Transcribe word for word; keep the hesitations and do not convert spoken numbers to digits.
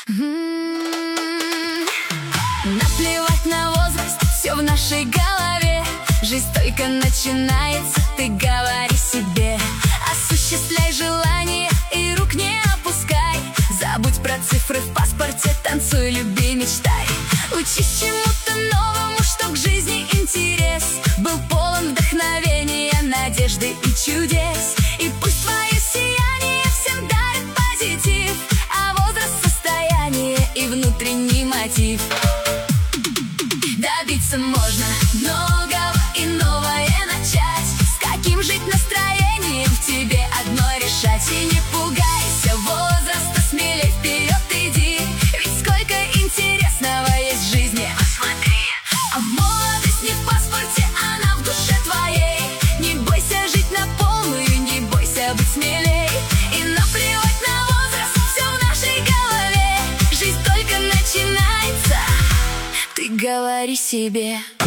М-м-м. Наплевать на возраст, все в нашей голове. Жизнь только начинается, ты говори себе. Осуществляй желания и рук не опускай. Забудь про цифры в паспорте, танцуй, люби, мечтай. Учись чему-то новому, что к жизни интерес. Был полон вдохновения, надежды и чудес. И пусть твое сияние всем дарит позитив, а возраст — состояние и внутренний мотив. Добиться можно многого и новое начать. С каким жить настроением в тебе одно решать. И не пугайся возраста, смелей вперед иди. Ведь сколько интересного есть в жизни. Посмотри, а молодость не в паспорте, она в душе твоей. Не бойся жить на полную, не бойся быть смелей. И наплевать на возраст, все в нашей голове. Жизнь только начинается, ты говори себе.